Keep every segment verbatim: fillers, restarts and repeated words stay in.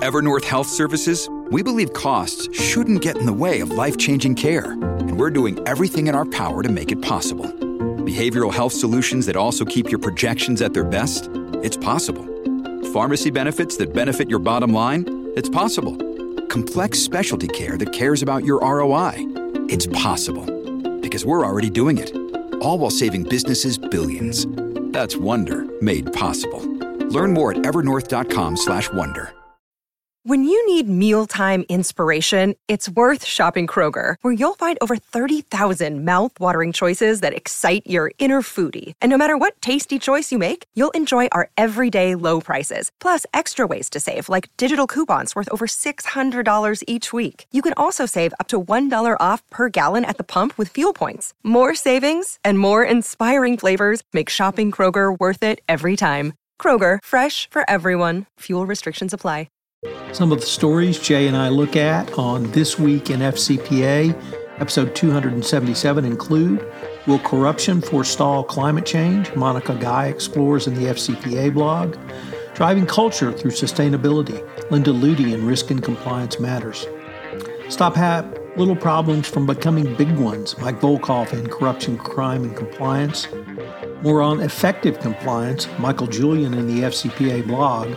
At Evernorth Health Services, we believe costs shouldn't get in the way of life-changing care, and we're doing everything in our power to make it possible. Behavioral health solutions that also keep your projections at their best? It's possible. Pharmacy benefits that benefit your bottom line? It's possible. Complex specialty care that cares about your R O I? It's possible. Because we're already doing it. All while saving businesses billions. That's Wonder made possible. Learn more at evernorth.com slash wonder. When you need mealtime inspiration, it's worth shopping Kroger, where you'll find over thirty thousand mouth-watering choices that excite your inner foodie. And no matter what tasty choice you make, you'll enjoy our everyday low prices, plus extra ways to save, like digital coupons worth over six hundred dollars each week. You can also save up to one dollar off per gallon at the pump with fuel points. More savings and more inspiring flavors make shopping Kroger worth it every time. Kroger, fresh for everyone. Fuel restrictions apply. Some of the stories Jay and I look at on This Week in F C P A, episode two hundred seventy-seven, include: Will corruption forestall climate change? Monica Guy explores in the F C P A blog. Driving culture through sustainability. Linda Ludy in Risk and Compliance Matters. Stop ha- little problems from becoming big ones. Mike Volkov in Corruption, Crime, and Compliance. More on effective compliance. Michael Julian in the F C P A blog.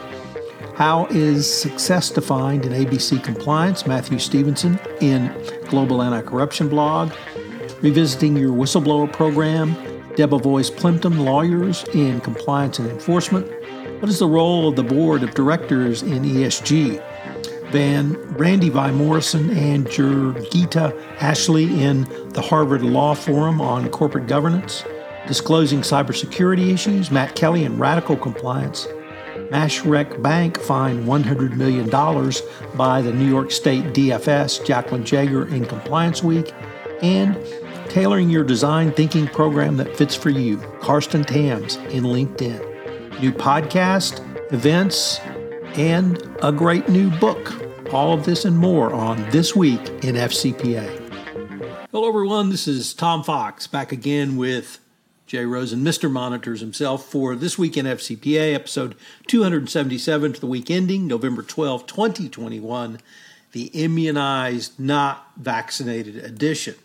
How is success defined in A B C compliance? Matthew Stevenson in Global Anti-Corruption blog. Revisiting your whistleblower program. Debevoise Plimpton, lawyers in compliance and enforcement. What is the role of the board of directors in E S G? Van Randy Vi Morrison and Jurgita Ashley in the Harvard Law Forum on corporate governance. Disclosing cybersecurity issues. Matt Kelly in Radical Compliance. Mashreq Bank fined one hundred million dollars by the New York State D F S, Jacqueline Jager in Compliance Week, and tailoring your design thinking program that fits for you, Karsten Tams in LinkedIn. New podcast, events, and a great new book. All of this and more on This Week in F C P A. Hello everyone, this is Tom Fox back again with Jay Rosen, Mister Monitors himself, for This Week in F C P A, episode two hundred seventy-seven, to the week ending November twelfth, twenty twenty-one, the immunized, not vaccinated edition.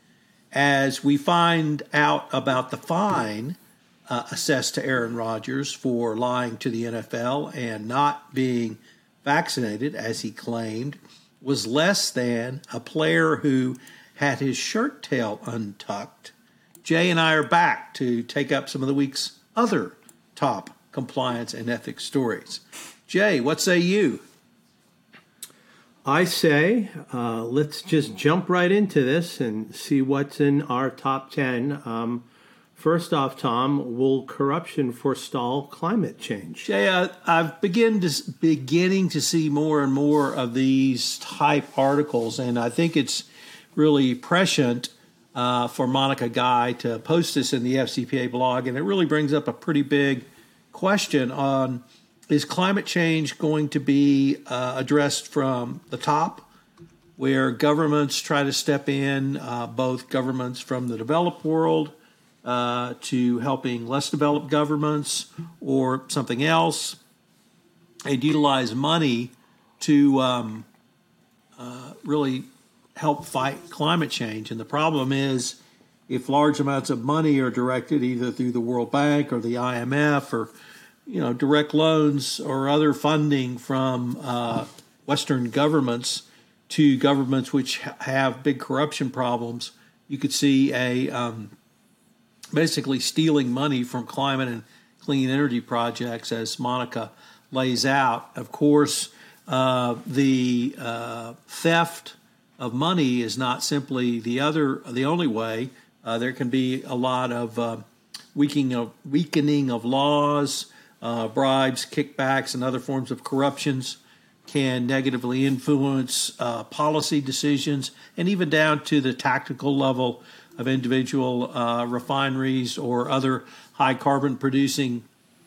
As we find out about the fine uh, assessed to Aaron Rodgers for lying to the N F L and not being vaccinated, as he claimed, was less than a player who had his shirt tail untucked, Jay and I are back to take up some of the week's other top compliance and ethics stories. Jay, what say you? I say uh, let's just jump right into this and see what's in our top ten. Um, first off, Tom, will corruption forestall climate change? Jay, uh, I've begin to, beginning to see more and more of these type articles, and I think it's really prescient Uh, for Monica Guy to post this in the F C P A blog, and it really brings up a pretty big question on, is climate change going to be uh, addressed from the top, where governments try to step in, uh, both governments from the developed world uh, to helping less developed governments, or something else, and utilize money to um, uh, really help fight climate change. And the problem is, if large amounts of money are directed either through the World Bank or the I M F, or you know direct loans or other funding from uh, Western governments to governments which ha- have big corruption problems, you could see a um, basically stealing money from climate and clean energy projects, as Monica lays out. Of course, uh, the uh, theft of money is not simply the other, the only way. Uh, there can be a lot of uh, weakening of weakening of laws, uh, bribes, kickbacks, and other forms of corruptions can negatively influence uh, policy decisions, and even down to the tactical level of individual uh, refineries or other high carbon producing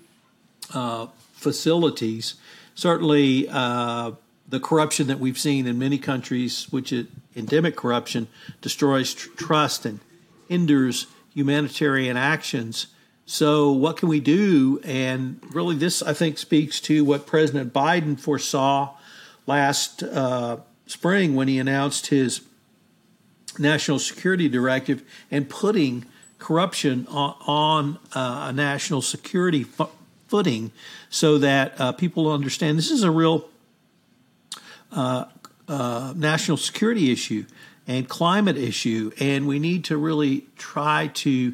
uh, facilities. Certainly, uh, the corruption that we've seen in many countries, which is endemic corruption, destroys tr- trust and hinders humanitarian actions. So what can we do? And really this, I think, speaks to what President Biden foresaw last uh, spring when he announced his national security directive and putting corruption on, on uh, a national security fo- footing so that uh, people understand this is a real uh, uh, national security issue and climate issue, and we need to really try to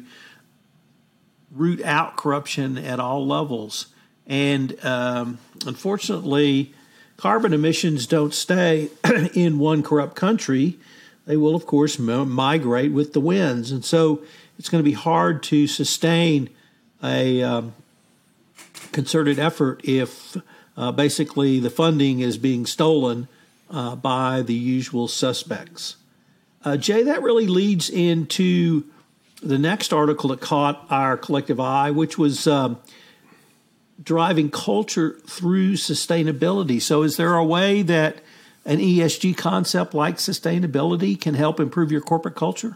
root out corruption at all levels. And um, unfortunately, carbon emissions don't stay in one corrupt country. They will, of course, m- migrate with the winds. And so it's going to be hard to sustain a um, concerted effort if uh, basically the funding is being stolen uh, by the usual suspects. Uh, Jay, that really leads into the next article that caught our collective eye, which was um, driving culture through sustainability. So is there a way that an E S G concept like sustainability can help improve your corporate culture?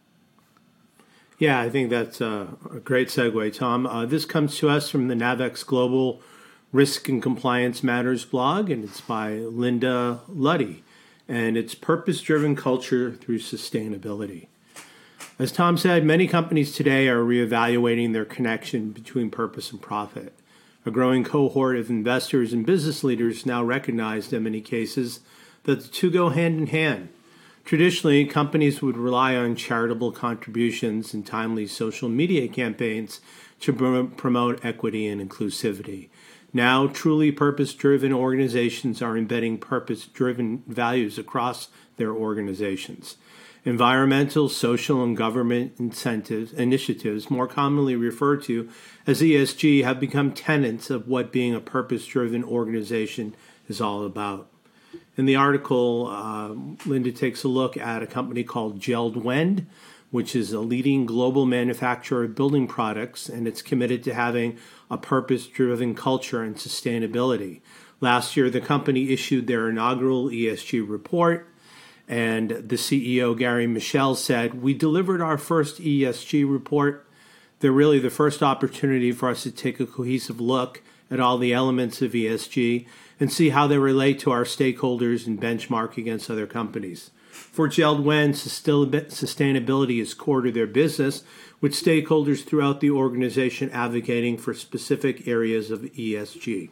Yeah, I think that's a, a great segue, Tom. Uh, this comes to us from the Navex Global Risk and Compliance Matters blog, and it's by Linda Luddy, and it's Purpose-Driven Culture Through Sustainability. As Tom said, many companies today are reevaluating their connection between purpose and profit. A growing cohort of investors and business leaders now recognize in many cases that the two go hand in hand. Traditionally, companies would rely on charitable contributions and timely social media campaigns to promote equity and inclusivity. Now, truly purpose-driven organizations are embedding purpose-driven values across their organizations. Environmental, social, and government incentives, initiatives, more commonly referred to as E S G, have become tenets of what being a purpose-driven organization is all about. In the article, uh, Linda takes a look at a company called JELD-WEN, which is a leading global manufacturer of building products, and it's committed to having a purpose-driven culture and sustainability. Last year, the company issued their inaugural E S G report, and the C E O, Gary Michel, said, "We delivered our first E S G report. They're really the first opportunity for us to take a cohesive look at all the elements of E S G and see how they relate to our stakeholders and benchmark against other companies." For JELD-WEN, sustainability is core to their business, with stakeholders throughout the organization advocating for specific areas of E S G.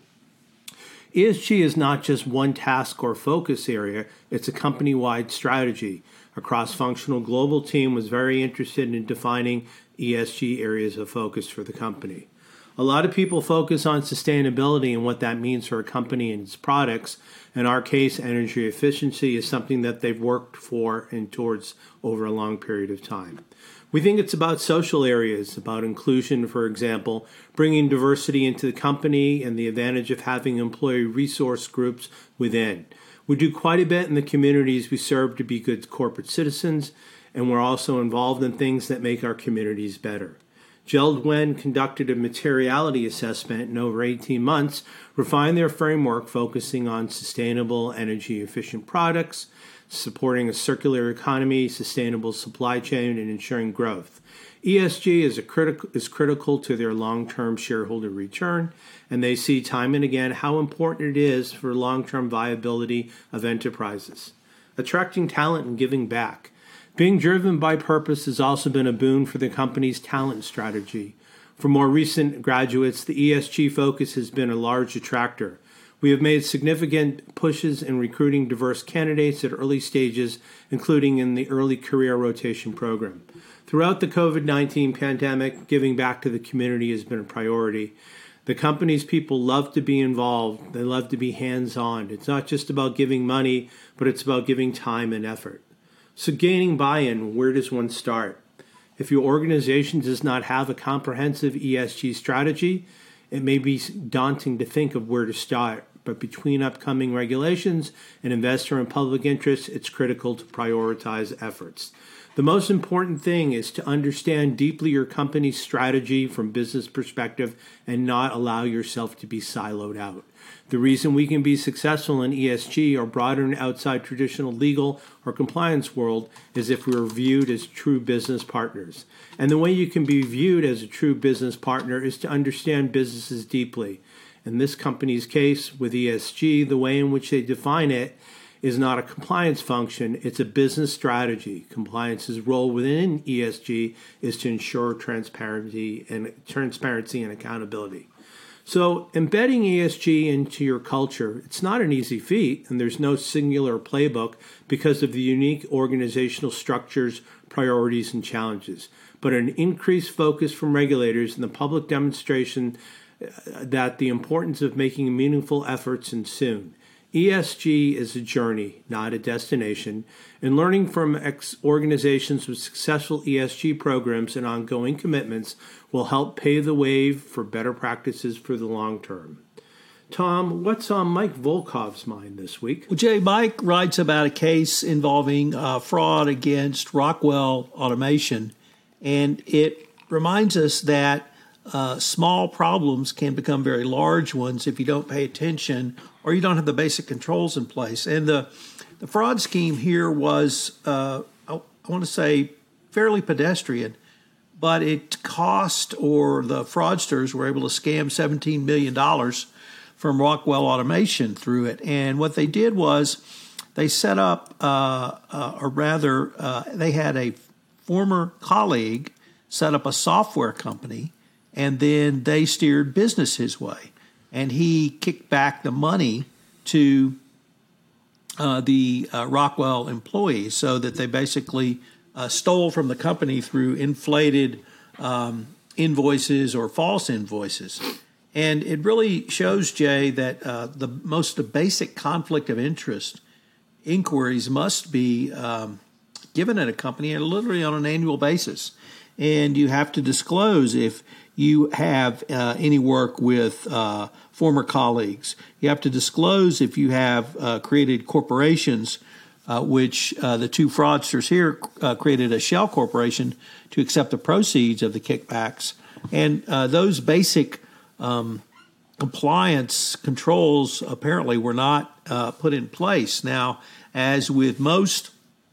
E S G is not just one task or focus area, it's a company-wide strategy. A cross-functional global team was very interested in defining E S G areas of focus for the company. A lot of people focus on sustainability and what that means for a company and its products. In our case, energy efficiency is something that they've worked for and towards over a long period of time. We think it's about social areas, about inclusion, for example, bringing diversity into the company and the advantage of having employee resource groups within. We do quite a bit in the communities we serve to be good corporate citizens, and we're also involved in things that make our communities better. JELD-WEN conducted a materiality assessment in over eighteen months, refined their framework focusing on sustainable, energy-efficient products, supporting a circular economy, sustainable supply chain, and ensuring growth. E S G is, a critical, is critical to their long-term shareholder return, and they see time and again how important it is for long-term viability of enterprises. Attracting talent and giving back. Being driven by purpose has also been a boon for the company's talent strategy. For more recent graduates, the E S G focus has been a large attractor. We have made significant pushes in recruiting diverse candidates at early stages, including in the early career rotation program. Throughout the COVID nineteen pandemic, giving back to the community has been a priority. The company's people love to be involved. They love to be hands-on. It's not just about giving money, but it's about giving time and effort. So gaining buy-in, where does one start? If your organization does not have a comprehensive E S G strategy, it may be daunting to think of where to start. But between upcoming regulations and investor and public interest, it's critical to prioritize efforts. The most important thing is to understand deeply your company's strategy from business perspective and not allow yourself to be siloed out. The reason we can be successful in E S G or broader and outside traditional legal or compliance world is if we're viewed as true business partners. And the way you can be viewed as a true business partner is to understand businesses deeply. In this company's case, with E S G, the way in which they define it is not a compliance function, it's a business strategy. Compliance's role within E S G is to ensure transparency and transparency and accountability. So embedding E S G into your culture, it's not an easy feat, and there's no singular playbook because of the unique organizational structures, priorities, and challenges. But an increased focus from regulators and the public demonstration that the importance of making meaningful efforts ensued. E S G is a journey, not a destination, and learning from ex- organizations with successful E S G programs and ongoing commitments will help pave the way for better practices for the long term. Tom, what's on Mike Volkov's mind this week? Well, Jay, Mike writes about a case involving uh, fraud against Rockwell Automation, and it reminds us that Uh, small problems can become very large ones if you don't pay attention or you don't have the basic controls in place. And the, the fraud scheme here was, uh, I, I want to say, fairly pedestrian, but it cost, or the fraudsters were able to scam seventeen million dollars from Rockwell Automation through it. And what they did was they set up, uh, uh, or rather, uh, they had a former colleague set up a software company, and then they steered business his way. And he kicked back the money to uh, the uh, Rockwell employees so that they basically uh, stole from the company through inflated um, invoices or false invoices. And it really shows, Jay, that uh, the most basic conflict of interest inquiries must be um, given at a company and literally on an annual basis. And you have to disclose if you have uh, any work with uh, former colleagues. You have to disclose if you have uh, created corporations, uh, which uh, the two fraudsters here uh, created a shell corporation to accept the proceeds of the kickbacks. And uh, those basic um, compliance controls apparently were not uh, put in place. Now, as with most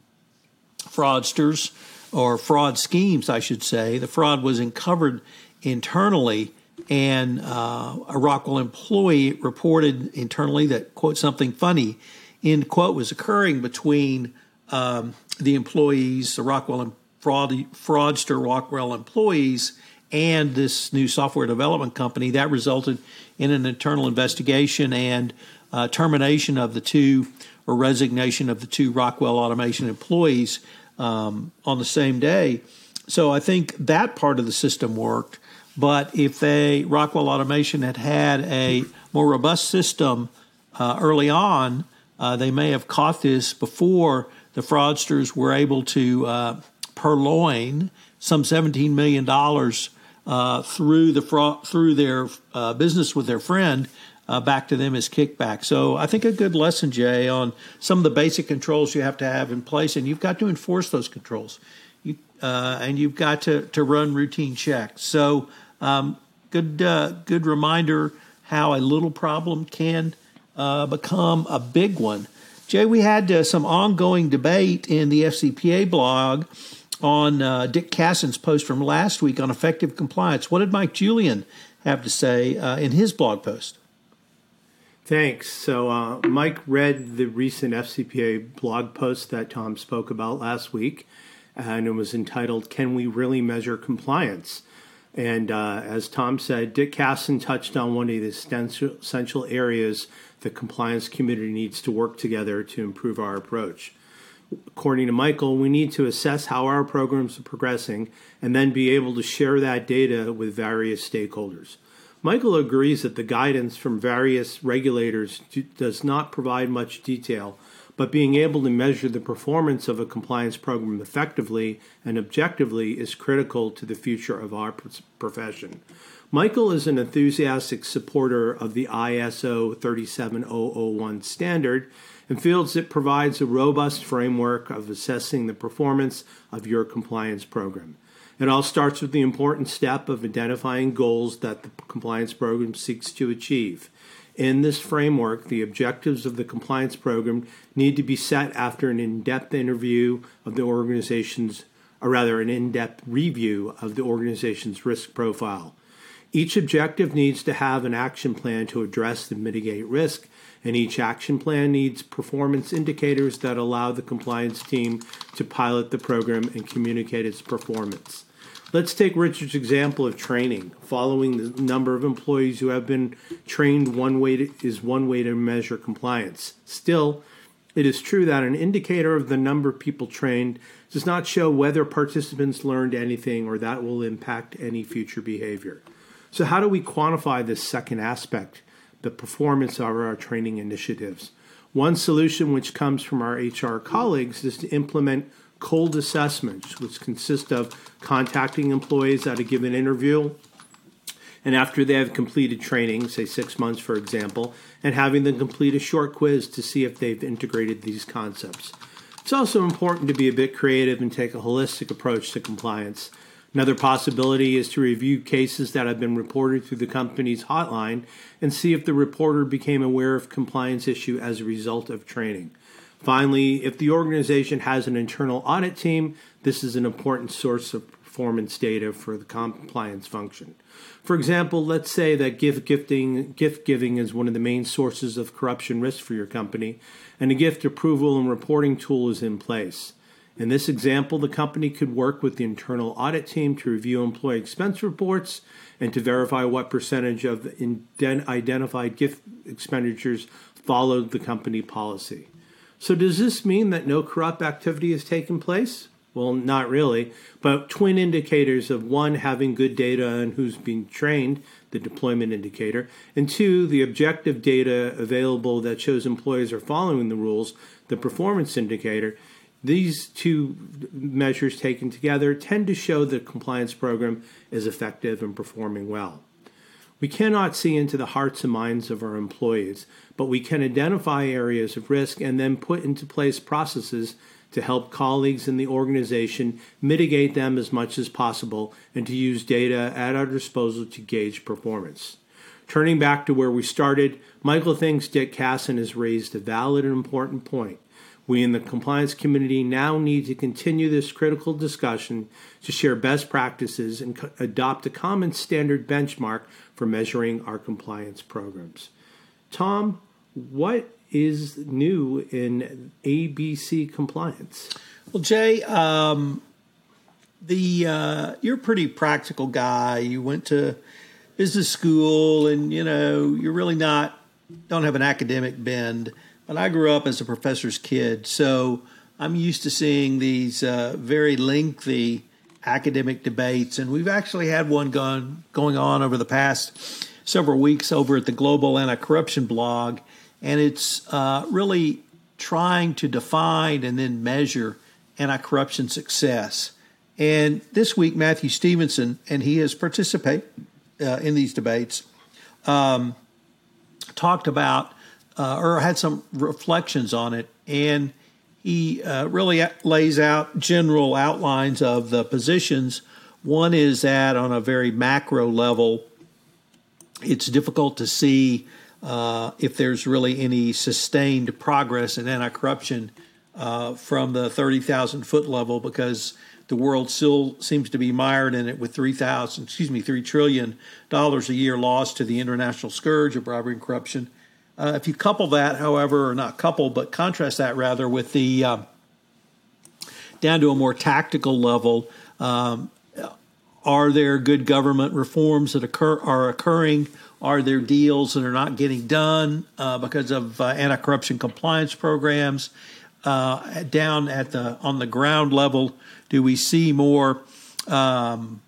fraudsters, or fraud schemes, I should say, the fraud was uncovered internally, and uh, a Rockwell employee reported internally that, quote, something funny, end quote, was occurring between um, the employees, the Rockwell fraud, fraudster Rockwell employees, and this new software development company. That resulted in an internal investigation and uh, termination of the two, or resignation of the two Rockwell Automation employees um, on the same day. So I think that part of the system worked. But if they, Rockwell Automation had had a more robust system uh, early on, uh, they may have caught this before the fraudsters were able to uh, purloin some seventeen million dollars uh, through the fraud, through their uh, business with their friend uh, back to them as kickback. So I think a good lesson, Jay, on some of the basic controls you have to have in place, and you've got to enforce those controls. You, uh, and you've got to, to run routine checks. So um, good uh, good reminder how a little problem can uh, become a big one. Jay, we had uh, some ongoing debate in the F C P A blog on uh, Dick Cassin's post from last week on effective compliance. What did Mike Julian have to say uh, in his blog post? Thanks. So uh, Mike read the recent F C P A blog post that Tom spoke about last week, and it was entitled, "Can We Really Measure Compliance?" And uh, as Tom said, Dick Cassin touched on one of the essential, essential areas the compliance community needs to work together to improve our approach. According to Michael, we need to assess how our programs are progressing and then be able to share that data with various stakeholders. Michael agrees that the guidance from various regulators do, does not provide much detail, but being able to measure the performance of a compliance program effectively and objectively is critical to the future of our profession. Michael is an enthusiastic supporter of the I S O thirty-seven thousand one standard and feels it provides a robust framework of assessing the performance of your compliance program. It all starts with the important step of identifying goals that the compliance program seeks to achieve. In this framework, the objectives of the compliance program need to be set after an in-depth interview of the organization's, or rather an in-depth review of the organization's risk profile. Each objective needs to have an action plan to address and mitigate risk, and each action plan needs performance indicators that allow the compliance team to pilot the program and communicate its performance. Let's take Richard's example of training. Following the number of employees who have been trained one way to, is one way to measure compliance. Still, it is true that an indicator of the number of people trained does not show whether participants learned anything or that will impact any future behavior. So how do we quantify this second aspect, the performance of our training initiatives? One solution which comes from our H R colleagues is to implement cold assessments, which consist of contacting employees at a given interview and after they have completed training, say six months for example, and having them complete a short quiz to see if they've integrated these concepts. It's also important to be a bit creative and take a holistic approach to compliance. Another possibility is to review cases that have been reported through the company's hotline and see if the reporter became aware of compliance issue as a result of training. Finally, if the organization has an internal audit team, this is an important source of performance data for the compliance function. For example, let's say that gift gifting, gift giving is one of the main sources of corruption risk for your company, and a gift approval and reporting tool is in place. In this example, the company could work with the internal audit team to review employee expense reports and to verify what percentage of identified gift expenditures followed the company policy. So does this mean that no corrupt activity has taken place? Well, not really, but twin indicators of one, having good data on who's being trained, the deployment indicator, and two, the objective data available that shows employees are following the rules, the performance indicator. These two measures taken together tend to show the compliance program is effective and performing well. We cannot see into the hearts and minds of our employees, but we can identify areas of risk and then put into place processes to help colleagues in the organization mitigate them as much as possible and to use data at our disposal to gauge performance. Turning back to where we started, Michael thinks Dick Kasson has raised a valid and important point. We in the compliance community now need to continue this critical discussion to share best practices and co- adopt a common standard benchmark for measuring our compliance programs. Tom, what is new in A B C compliance? Well, Jay, um, the uh, you're a pretty practical guy. You went to business school, and you know you're really not don't have an academic bend. But I grew up as a professor's kid, so I'm used to seeing these uh, very lengthy academic debates, and we've actually had one going going on over the past several weeks over at the Global Anti-Corruption blog, and it's uh, really trying to define and then measure anti-corruption success. And this week, Matthew Stevenson, and he has participated uh, in these debates, um, talked about Uh, or had some reflections on it, and he uh, really lays out general outlines of the positions. One is that on a very macro level, it's difficult to see uh, if there's really any sustained progress in anti-corruption uh, from the thirty thousand foot level, because the world still seems to be mired in it with three thousand, excuse me, three trillion dollars a year lost to the international scourge of bribery and corruption. Uh, if you couple that, however, or not couple, but contrast that rather with the uh, down to a more tactical level, um, are there good government reforms that occur are occurring? Are there deals that are not getting done uh, because of uh, anti-corruption compliance programs? Uh, down at the on the ground level, do we see more um,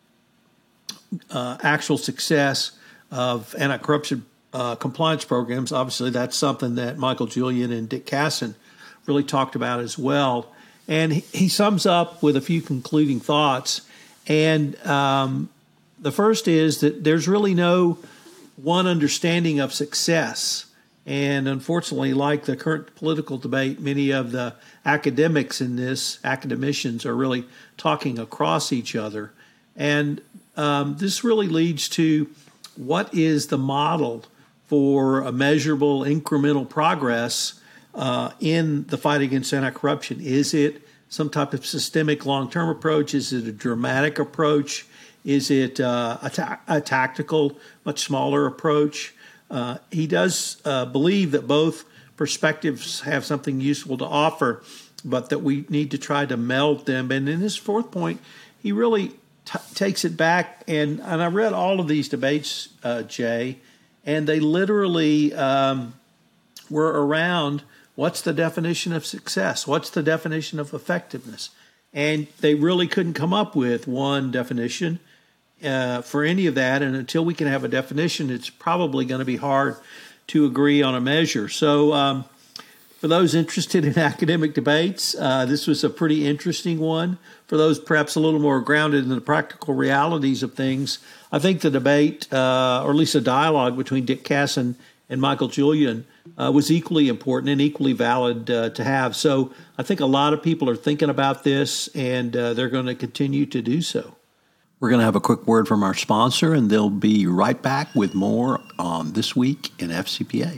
uh, actual success of anti-corruption Uh, compliance programs? Obviously, that's something that Michael Julian and Dick Kasson really talked about as well. And he, he sums up with a few concluding thoughts. And um, the first is that there's really no one understanding of success. And unfortunately, like the current political debate, many of the academics in this, academicians, are really talking across each other. And um, this really leads to what is the model for a measurable incremental progress uh, in the fight against anti-corruption? Is it some type of systemic long-term approach? Is it a dramatic approach? Is it uh, a, ta- a tactical, much smaller approach? Uh, he does uh, believe that both perspectives have something useful to offer, but that we need to try to meld them. And in his fourth point, he really t- takes it back. And, and I read all of these debates, uh, Jay, and they literally um, were around what's the definition of success? What's the definition of effectiveness? And they really couldn't come up with one definition uh, for any of that. And until we can have a definition, it's probably going to be hard to agree on a measure. So um, for those interested in academic debates, uh, this was a pretty interesting one. For those perhaps a little more grounded in the practical realities of things, I think the debate, uh, or at least a dialogue between Dick Casson and Michael Julian uh, was equally important and equally valid uh, to have. So I think a lot of people are thinking about this, and uh, they're going to continue to do so. We're going to have a quick word from our sponsor, and they'll be right back with more on This Week in F C P A.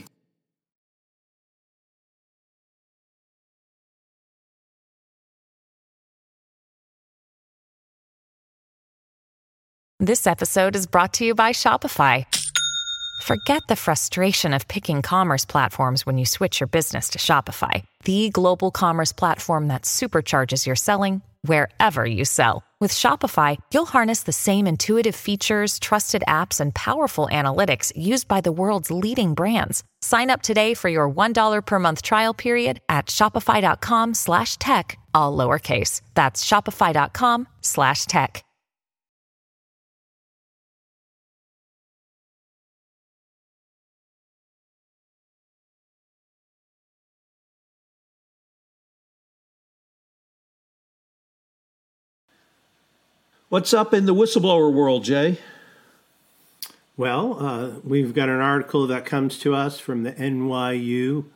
This episode is brought to you by Shopify. Forget the frustration of picking commerce platforms when you switch your business to Shopify, the global commerce platform that supercharges your selling wherever you sell. With Shopify, you'll harness the same intuitive features, trusted apps, and powerful analytics used by the world's leading brands. Sign up today for your one dollar per month trial period at shopify.com slash tech, all lowercase. That's shopify.com slash tech. What's up in the whistleblower world, Jay? Well, uh, we've got an article that comes to us from the N Y U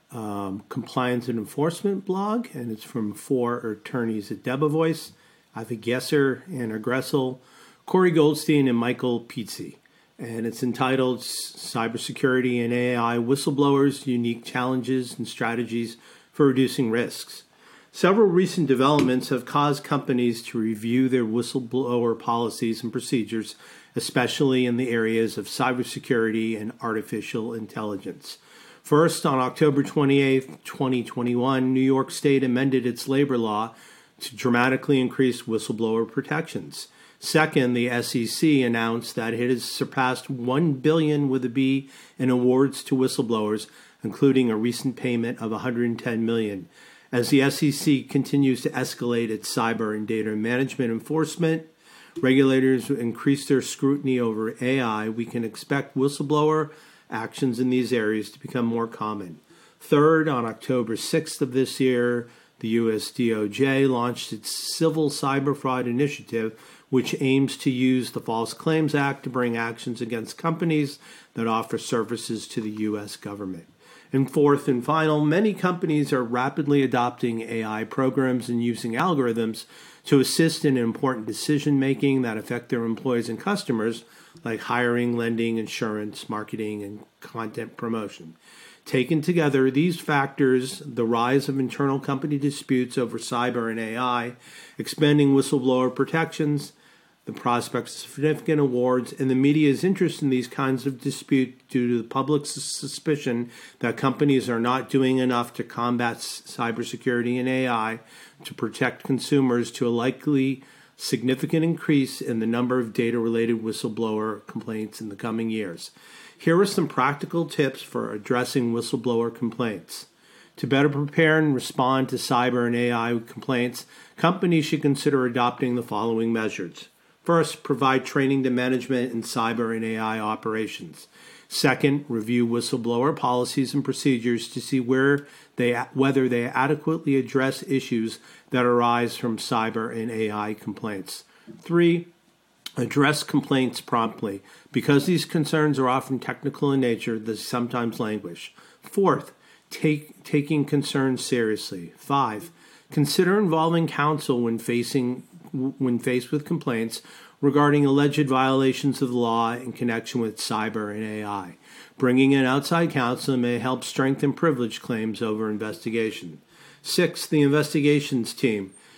um, Compliance and Enforcement blog, and it's from four attorneys at Debevoise, Avi Gesser, Anna Gressel, Corey Goldstein, and Michael Pizzi. And it's entitled Cybersecurity and A I Whistleblowers, Unique Challenges and Strategies for Reducing Risks. Several recent developments have caused companies to review their whistleblower policies and procedures, especially in the areas of cybersecurity and artificial intelligence. First, on October twenty-eighth, twenty twenty-one, New York State amended its labor law to dramatically increase whistleblower protections. Second, the S E C announced that it has surpassed one billion dollars with a B in awards to whistleblowers, including a recent payment of one hundred ten million dollars. As the S E C continues to escalate its cyber and data management enforcement, regulators increase their scrutiny over A I, we can expect whistleblower actions in these areas to become more common. Third, on October sixth of this year, the U S D O J launched its Civil Cyber Fraud Initiative, which aims to use the False Claims Act to bring actions against companies that offer services to the U S government. And fourth and final, many companies are rapidly adopting A I programs and using algorithms to assist in important decision-making that affect their employees and customers, like hiring, lending, insurance, marketing, and content promotion. Taken together, these factors, the rise of internal company disputes over cyber and A I, expanding whistleblower protections, the prospects of significant awards, and the media's interest in these kinds of dispute due to the public's suspicion that companies are not doing enough to combat cybersecurity and A I to protect consumers, to a likely significant increase in the number of data-related whistleblower complaints in the coming years. Here are some practical tips for addressing whistleblower complaints. To better prepare and respond to cyber and A I complaints, companies should consider adopting the following measures. First, provide training to management in cyber and A I operations. Second, review whistleblower policies and procedures to see where they, whether they adequately address issues that arise from cyber and A I complaints. Three, address complaints promptly. Because these concerns are often technical in nature, they sometimes languish. Fourth, take, taking concerns seriously. Five, consider involving counsel when facing when faced with complaints regarding alleged violations of the law in connection with cyber and A I. Bringing in outside counsel may help strengthen privilege claims over investigation. Six, the investigations team.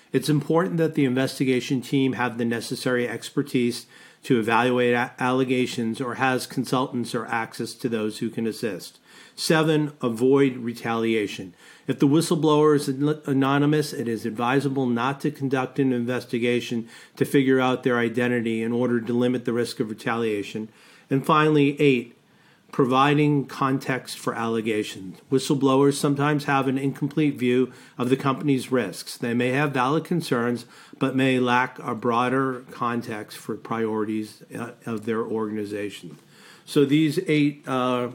It's important that the investigation team have the necessary expertise to evaluate a- allegations or has consultants or access to those who can assist. Seven, avoid retaliation. If the whistleblower is an- anonymous, it is advisable not to conduct an investigation to figure out their identity in order to limit the risk of retaliation. And finally, eight, providing context for allegations. Whistleblowers sometimes have an incomplete view of the company's risks. They may have valid concerns, but may lack a broader context for priorities uh, of their organization. So these eight uh,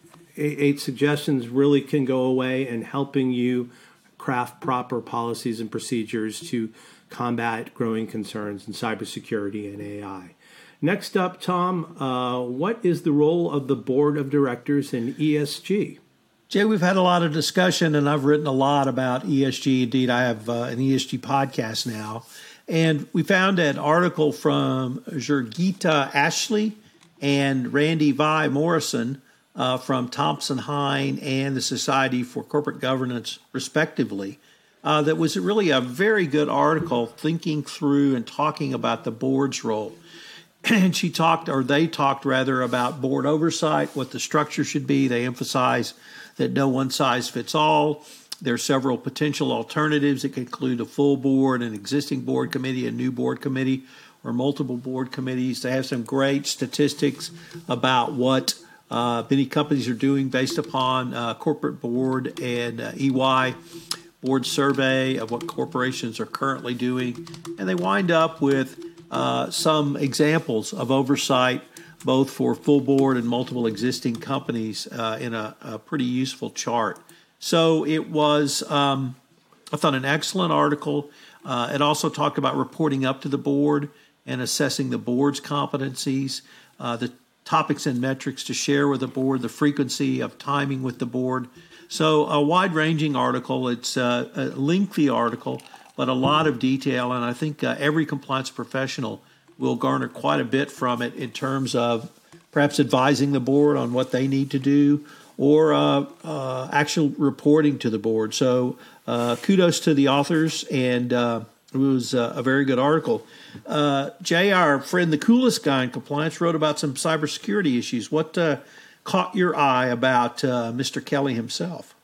eight suggestions really can go away in helping you craft proper policies and procedures to combat growing concerns in cybersecurity and A I. Next up, Tom, uh, what is the role of the board of directors in E S G? Jay, we've had a lot of discussion, and I've written a lot about E S G. Indeed, I have uh, an E S G podcast now. And we found an article from Jurgita Ashley and Randy Vi Morrison uh, from Thompson Hine and the Society for Corporate Governance, respectively, uh, that was really a very good article thinking through and talking about the board's role. And she talked, or they talked rather, about board oversight, what the structure should be. They emphasize that no one size fits all. There are several potential alternatives that could include a full board, an existing board committee, a new board committee, or multiple board committees. They have some great statistics about what uh, many companies are doing based upon uh, corporate board and uh, E Y board survey of what corporations are currently doing. And they wind up with Uh, some examples of oversight, both for full board and multiple existing companies, uh, in a, a pretty useful chart. So it was, um, I thought, an excellent article. Uh, it also talked about reporting up to the board and assessing the board's competencies, uh, the topics and metrics to share with the board, the frequency of timing with the board. So a wide-ranging article. It's uh, a lengthy article, but a lot of detail, and I think uh, every compliance professional will garner quite a bit from it in terms of perhaps advising the board on what they need to do or uh, uh, actual reporting to the board. So uh, kudos to the authors, and uh, it was uh, a very good article. Uh, Jay, our friend, the coolest guy in compliance, wrote about some cybersecurity issues. What uh, caught your eye about uh, Mister Kelly himself?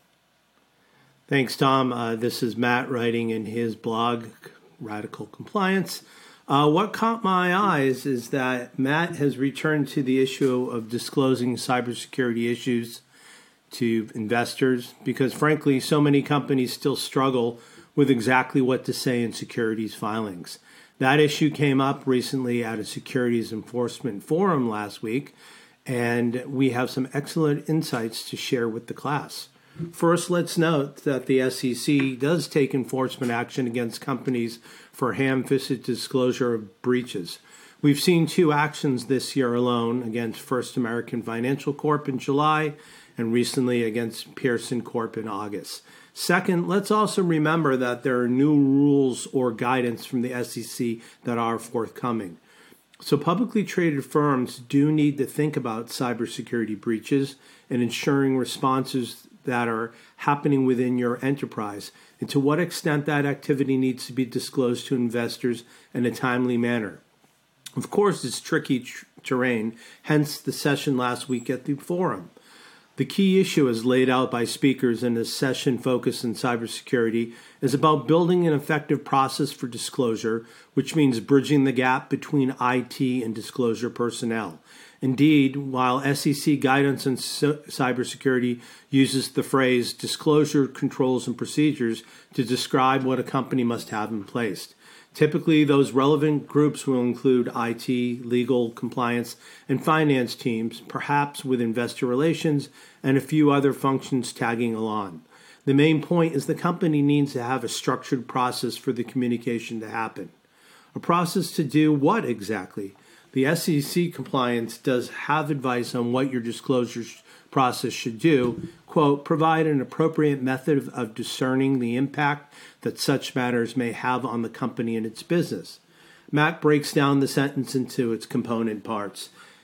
Thanks, Tom. Uh, this is Matt writing in his blog, Radical Compliance. Uh, what caught my eyes is that Matt has returned to the issue of disclosing cybersecurity issues to investors because, frankly, so many companies still struggle with exactly what to say in securities filings. That issue came up recently at a securities enforcement forum last week, and we have some excellent insights to share with the class. First, let's note that the S E C does take enforcement action against companies for ham-fisted disclosure of breaches. We've seen two actions this year alone against First American Financial Corp in July and recently against Pearson Corp in August. Second, let's also remember that there are new rules or guidance from the S E C that are forthcoming. So publicly traded firms do need to think about cybersecurity breaches and ensuring responses that are happening within your enterprise and to what extent that activity needs to be disclosed to investors in a timely manner. Of course, it's tricky tr- terrain, hence the session last week at the forum. The key issue as laid out by speakers in this session focused on cybersecurity is about building an effective process for disclosure, which means bridging the gap between I T and disclosure personnel. Indeed, while S E C guidance on cybersecurity uses the phrase disclosure controls and procedures to describe what a company must have in place. Typically, those relevant groups will include I T, legal, compliance, and finance teams, perhaps with investor relations and a few other functions tagging along. The main point is the company needs to have a structured process for the communication to happen. A process to do what exactly? The S E C compliance does have advice on what your disclosure process should do. Quote, provide an appropriate method of, of discerning the impact that such matters may have on the company and its business. Matt breaks down the sentence into its component parts.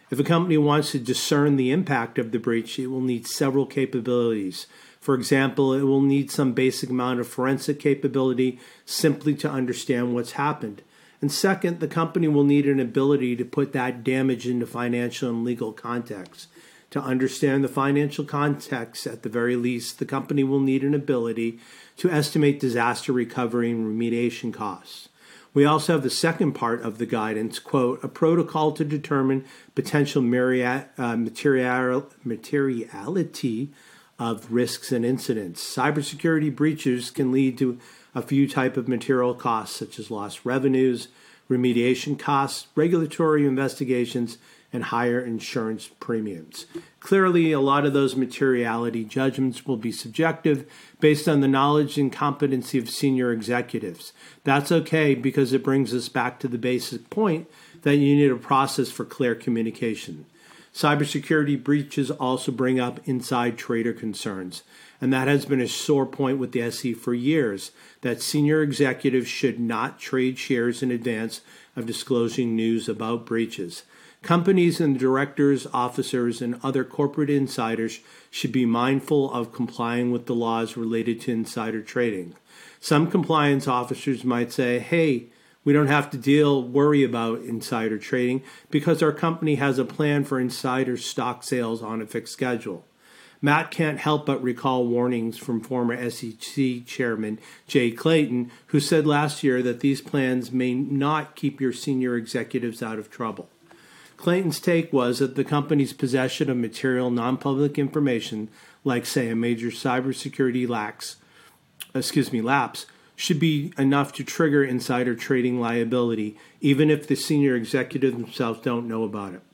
If a company wants to discern the impact of the breach, it will need several capabilities. For example, it will need some basic amount of forensic capability simply to understand what's happened. And second, the company will need an ability to put that damage into financial and legal context. To understand the financial context, at the very least, the company will need an ability to estimate disaster recovery and remediation costs. We also have the second part of the guidance, quote, a protocol to determine potential myriad, uh, material, materiality of risks and incidents. Cybersecurity breaches can lead to a few types of material costs, such as lost revenues, remediation costs, regulatory investigations, and higher insurance premiums. Clearly, a lot of those materiality judgments will be subjective based on the knowledge and competency of senior executives. That's okay because it brings us back to the basic point that you need a process for clear communication. Cybersecurity breaches also bring up inside trader concerns, and that has been a sore point with the S E C for years, that senior executives should not trade shares in advance of disclosing news about breaches. Companies and directors, officers, and other corporate insiders should be mindful of complying with the laws related to insider trading. Some compliance officers might say, hey, we don't have to deal, worry about insider trading because our company has a plan for insider stock sales on a fixed schedule. Matt can't help but recall warnings from former S E C Chairman Jay Clayton, who said last year that these plans may not keep your senior executives out of trouble. Clayton's take was that the company's possession of material non-public information, like, say, a major cybersecurity lax, excuse me, lapse, should be enough to trigger insider trading liability, even if the senior executives themselves don't know about it.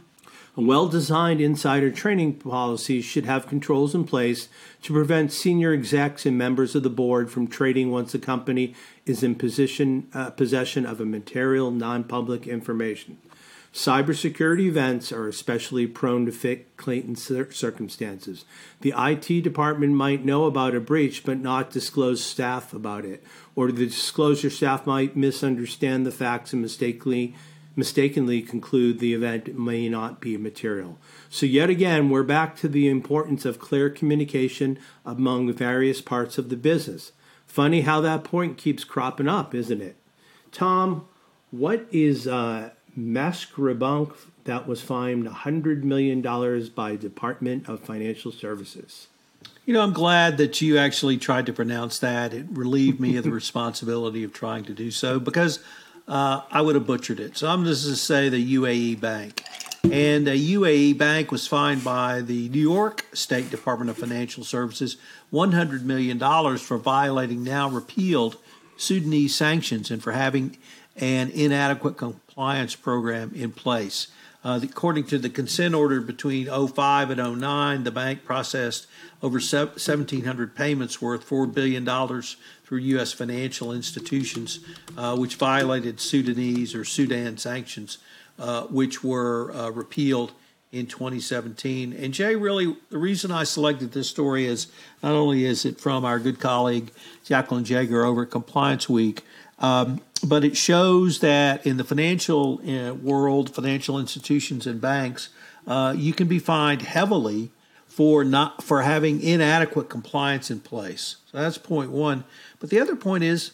A well-designed insider trading policy should have controls in place to prevent senior execs and members of the board from trading once the company is in position, uh, possession of a material non-public information. Cybersecurity events are especially prone to fit Clayton's circumstances. The I T department might know about a breach but not disclose staff about it, or the disclosure staff might misunderstand the facts and mistakenly, mistakenly conclude the event may not be material. So yet again, we're back to the importance of clear communication among various parts of the business. Funny how that point keeps cropping up, isn't it? Tom, what is... Uh, Maersk Bank that was fined one hundred million dollars by Department of Financial Services? You know, I'm glad that you actually tried to pronounce that. It relieved me of the responsibility of trying to do so because uh, I would have butchered it. So I'm just going to say the U A E Bank. And a U A E Bank was fined by the New York State Department of Financial Services one hundred million dollars for violating now repealed Sudanese sanctions and for having an inadequate compliance program in place. Uh, the, according to the consent order between oh five and oh nine, the bank processed over seventeen hundred payments worth four billion dollars through U S financial institutions, uh, which violated Sudanese or Sudan sanctions, uh, which were uh, repealed in twenty seventeen. And Jay, really, the reason I selected this story is not only is it from our good colleague Jacqueline Jaeger over at Compliance Week, Um, but it shows that in the financial uh, world, financial institutions and banks, uh, you can be fined heavily for not for having inadequate compliance in place. So that's point one. But the other point is,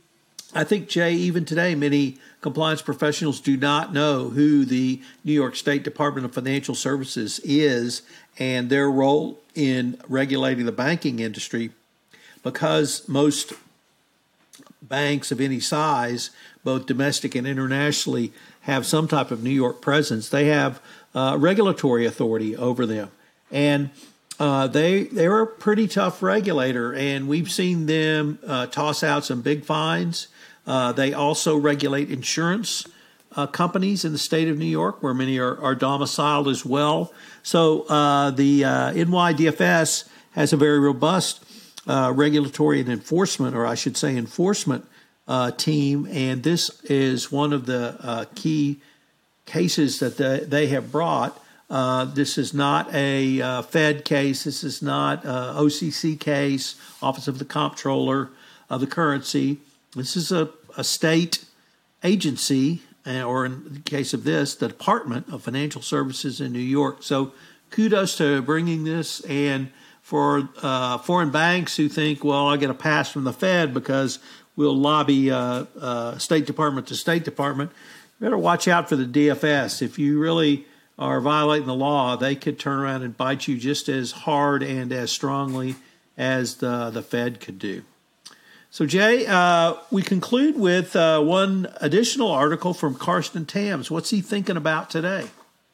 I think, Jay, even today, many compliance professionals do not know who the New York State Department of Financial Services is and their role in regulating the banking industry, because most banks of any size, both domestic and internationally, have some type of New York presence. They have uh, regulatory authority over them. And uh, they, they're a pretty tough regulator, and we've seen them uh, toss out some big fines. Uh, they also regulate insurance uh, companies in the state of New York, where many are, are domiciled as well. So uh, the uh, N Y D F S has a very robust Uh, regulatory and enforcement, or I should say enforcement uh, team, and this is one of the uh, key cases that they, they have brought. Uh, this is not a uh, Fed case. This is not a O C C case, Office of the Comptroller of the Currency. This is a, a state agency or in the case of this, the Department of Financial Services in New York. So kudos to bringing this. And for uh, foreign banks who think, well, I get a pass from the Fed because we'll lobby uh, uh, State Department to State Department, you better watch out for the D F S. If you really are violating the law, they could turn around and bite you just as hard and as strongly as the, the Fed could do. So, Jay, uh, we conclude with uh, one additional article from Karsten Tams. What's he thinking about today?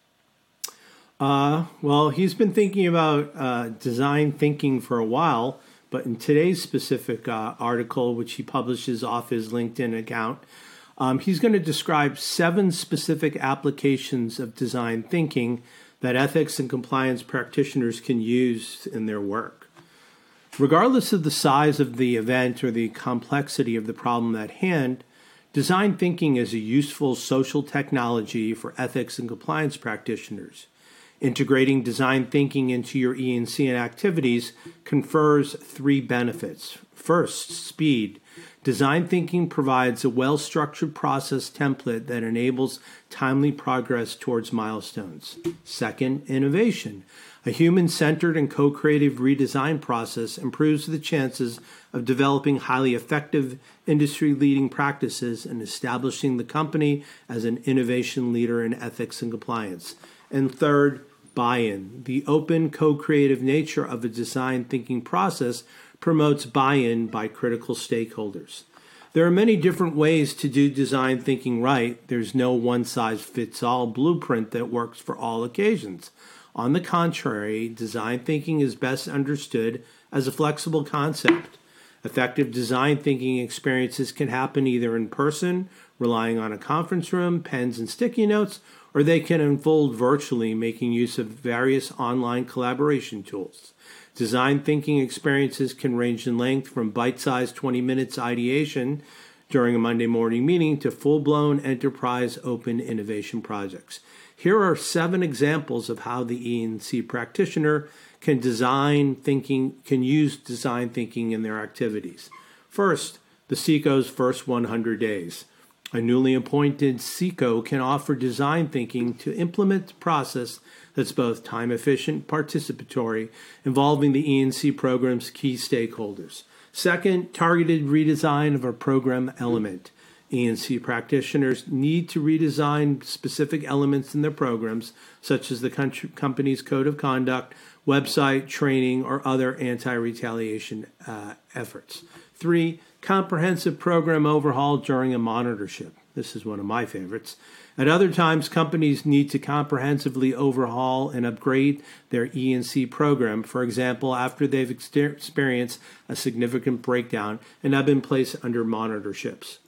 Uh, well, he's been thinking about uh, design thinking for a while, but in today's specific uh, article, which he publishes off his LinkedIn account, um, he's going to describe seven specific applications of design thinking that ethics and compliance practitioners can use in their work. Regardless of the size of the event or the complexity of the problem at hand, design thinking is a useful social technology for ethics and compliance practitioners. Integrating design thinking into your E and C activities confers three benefits. First, speed. Design thinking provides a well-structured process template that enables timely progress towards milestones. Second, innovation. A human-centered and co-creative redesign process improves the chances of developing highly effective industry-leading practices and establishing the company as an innovation leader in ethics and compliance. And third, buy-in. The open, co-creative nature of a design thinking process promotes buy-in by critical stakeholders. There are many different ways to do design thinking right. There's no one-size-fits-all blueprint that works for all occasions. On the contrary, design thinking is best understood as a flexible concept. Effective design thinking experiences can happen either in person, relying on a conference room, pens and sticky notes, or they can unfold virtually, making use of various online collaboration tools. Design thinking experiences can range in length from bite-sized twenty minutes ideation during a Monday morning meeting to full-blown enterprise open innovation projects. Here are seven examples of how the E and C practitioner can design thinking, can use design thinking in their activities. First, the C I C O's first one hundred days. A newly appointed C I C O can offer design thinking to implement a process that's both time efficient, participatory, involving the E and C program's key stakeholders. Second, targeted redesign of a program element. E and C practitioners need to redesign specific elements in their programs, such as the company's code of conduct, website, training, or other anti-retaliation uh, efforts. Three, comprehensive program overhaul during a monitorship. This is one of my favorites. At other times, companies need to comprehensively overhaul and upgrade their E and C program, for example, after they've experienced a significant breakdown and have been placed under monitorships.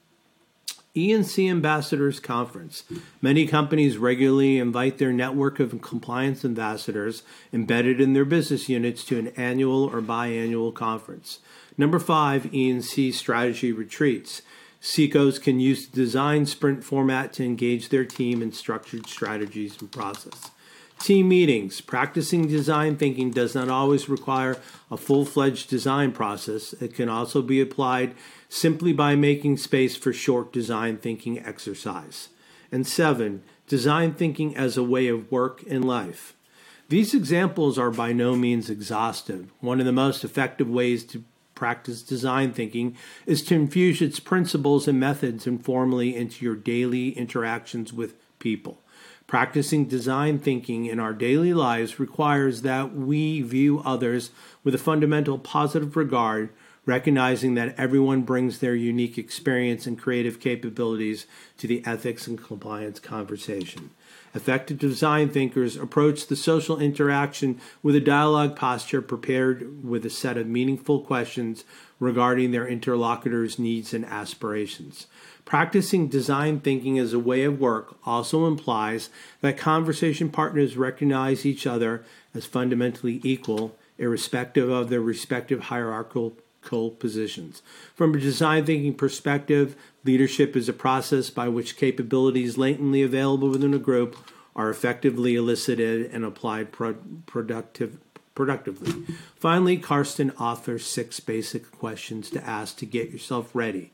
E and C Ambassadors Conference. Many companies regularly invite their network of compliance ambassadors embedded in their business units to an annual or biannual conference. Number five, E and C Strategy Retreats. C I C Os can use the design sprint format to engage their team in structured strategies and process. Team meetings. Practicing design thinking does not always require a full-fledged design process. It can also be applied simply by making space for short design thinking exercise. And seven, design thinking as a way of work and life. These examples are by no means exhaustive. One of the most effective ways to practice design thinking is to infuse its principles and methods informally into your daily interactions with people. Practicing design thinking in our daily lives requires that we view others with a fundamental positive regard, recognizing that everyone brings their unique experience and creative capabilities to the ethics and compliance conversation. Effective design thinkers approach the social interaction with a dialogue posture prepared with a set of meaningful questions regarding their interlocutors' needs and aspirations. Practicing design thinking as a way of work also implies that conversation partners recognize each other as fundamentally equal, irrespective of their respective hierarchical positions. From a design thinking perspective, leadership is a process by which capabilities latently available within a group are effectively elicited and applied pro- productive, productively. Finally, Karsten offers six basic questions to ask to get yourself ready.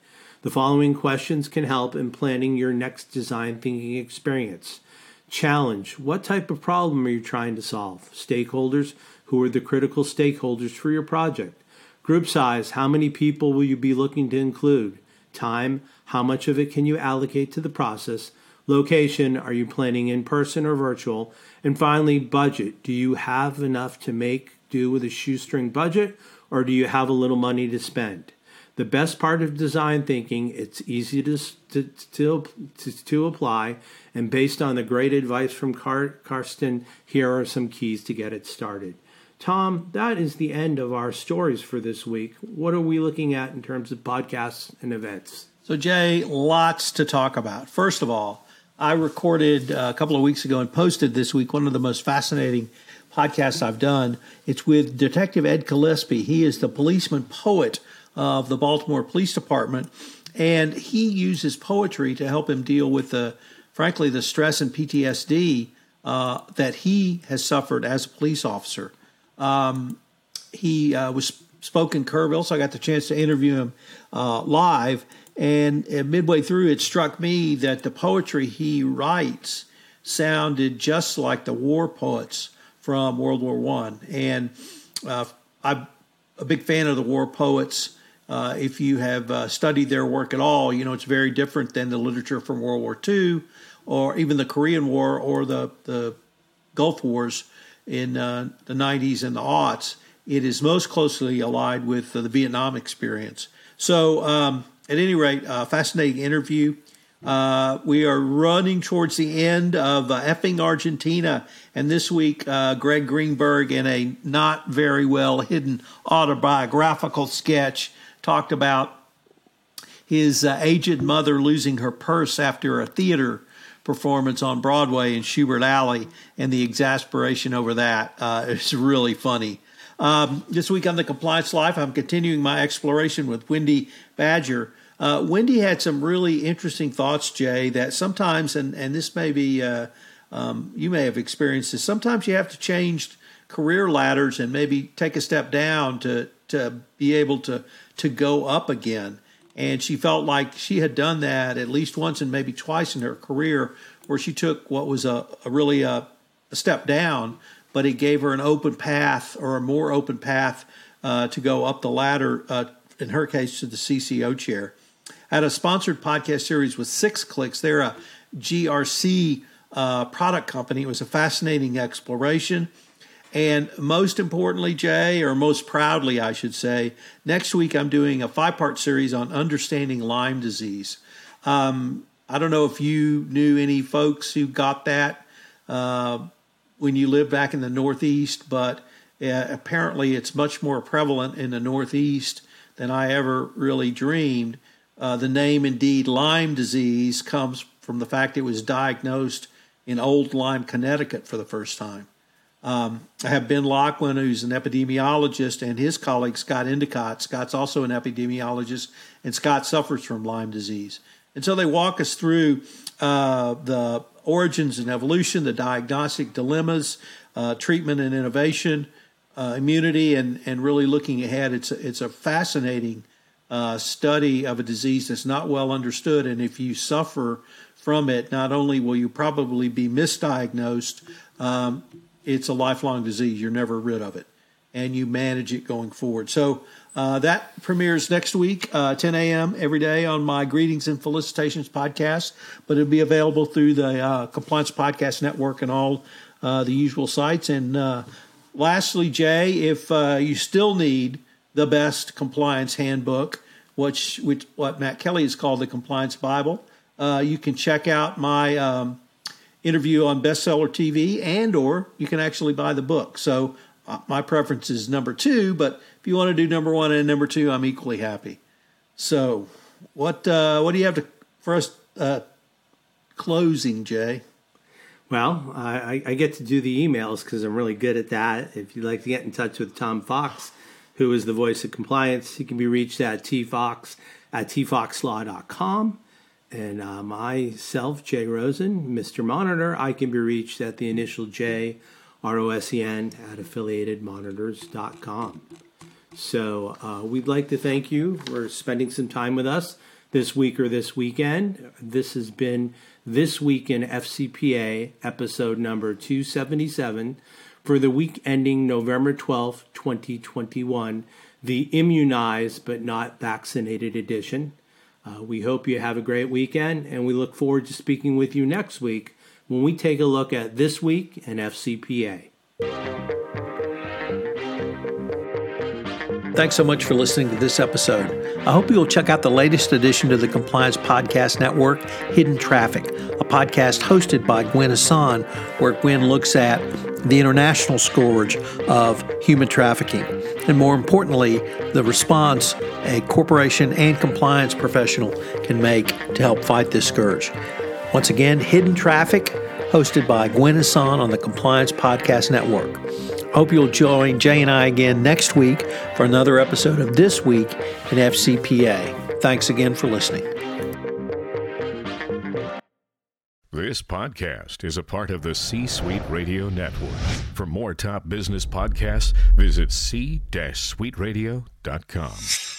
The following questions can help in planning your next design thinking experience. Challenge. What type of problem are you trying to solve? Stakeholders. Who are the critical stakeholders for your project? Group size. How many people will you be looking to include? Time. How much of it can you allocate to the process? Location. Are you planning in person or virtual? And finally, budget. Do you have enough to make do with a shoestring budget, or do you have a little money to spend? The best part of design thinking, it's easy to, to, to, to, to apply, and based on the great advice from Car- Karsten, here are some keys to get it started. Tom, that is the end of our stories for this week. What are we looking at in terms of podcasts and events? So, Jay, lots to talk about. First of all, I recorded uh, a couple of weeks ago and posted this week one of the most fascinating podcasts I've done. It's with Detective Ed Gillespie. He is the policeman poet of the Baltimore Police Department, and he uses poetry to help him deal with the, frankly, the stress and P T S D uh, that he has suffered as a police officer. Um, he uh, was spoke in Kerrville, so I got the chance to interview him uh, live. And uh, midway through, it struck me that the poetry he writes sounded just like the war poets from World War One. And uh, I'm a big fan of the war poets. Uh, if you have uh, studied their work at all, you know it's very different than the literature from World War Two or even the Korean War or the, the Gulf Wars in uh, the nineties and the aughts. It is most closely allied with uh, the Vietnam experience. So um, at any rate, a fascinating interview. Uh, we are running towards the end of uh, Effing Argentina, and this week uh, Greg Greenberg, in a not very well hidden autobiographical sketch, talked about his uh, aged mother losing her purse after a theater performance on Broadway in Schubert Alley, and the exasperation over that. Uh, it's really funny. Um, this week on the Compliance Life, I'm continuing my exploration with Wendy Badger. Uh, Wendy had some really interesting thoughts, Jay, that sometimes, and, and this may be, uh, um, you may have experienced this, sometimes you have to change career ladders and maybe take a step down to to be able to to go up again. And she felt like she had done that at least once and maybe twice in her career, where she took what was a, a really a, a step down, but it gave her an open path, or a more open path uh, to go up the ladder, uh, in her case, to the C C O chair. I had a sponsored podcast series with Six Clicks. They're a G R C uh, product company. It was a fascinating exploration. And most importantly, Jay, or most proudly, I should say, next week I'm doing a five-part series on understanding Lyme disease. Um, I don't know if you knew any folks who got that uh, when you lived back in the Northeast, but uh, apparently it's much more prevalent in the Northeast than I ever really dreamed. Uh, the name, indeed, Lyme disease, comes from the fact it was diagnosed in Old Lyme, Connecticut for the first time. Um, I have Ben Loughlin, who's an epidemiologist, and his colleague, Scott Endicott. Scott's also an epidemiologist, and Scott suffers from Lyme disease. And so they walk us through uh, the origins and evolution, the diagnostic dilemmas, uh, treatment and innovation, uh, immunity, and, and really looking ahead. It's a, it's a fascinating uh, study of a disease that's not well understood, and if you suffer from it, not only will you probably be misdiagnosed, um, it's a lifelong disease. You're never rid of it, and you manage it going forward. So uh, that premieres next week, uh, ten a.m. every day on my Greetings and Felicitations podcast, but it'll be available through the uh, Compliance Podcast Network and all uh, the usual sites. And uh, lastly, Jay, if uh, you still need the best compliance handbook, which, which what Matt Kelly has called the Compliance Bible, uh, you can check out my um, interview on Bestseller T V, and or you can actually buy the book. So uh, my preference is number two, but if you want to do number one and number two, I'm equally happy. So what uh, what do you have to for us uh, closing, Jay? Well, I, I get to do the emails because I'm really good at that. If you'd like to get in touch with Tom Fox, who is the voice of compliance, he can be reached at tfox at t fox law dot com. And uh, myself, Jay Rosen, Mister Monitor, I can be reached at the initial J, R O S E N, at affiliated monitors dot com. So uh, we'd like to thank you for spending some time with us this week or this weekend. This has been This Week in F C P A, episode number two seventy-seven, for the week ending November twelfth, twenty twenty-one, the immunized but not vaccinated edition. Uh, we hope you have a great weekend, and we look forward to speaking with you next week when we take a look at This Week in F C P A. Thanks so much for listening to this episode. I hope you will check out the latest addition to the Compliance Podcast Network, Hidden Traffic, a podcast hosted by Gwen Hassan, where Gwen looks at the international scourge of human trafficking, and more importantly, the response a corporation and compliance professional can make to help fight this scourge. Once again, Hidden Traffic, hosted by Gwen Hassan on the Compliance Podcast Network. Hope you'll join Jay and I again next week for another episode of This Week in F C P A. Thanks again for listening. This podcast is a part of the C-Suite Radio Network. For more top business podcasts, visit c suite radio dot com.